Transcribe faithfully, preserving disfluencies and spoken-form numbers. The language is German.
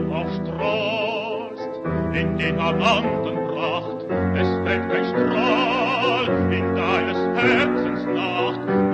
aufstrahlst in den Amanten Pracht, es fällt kein Strahl in deines Herzens Nacht,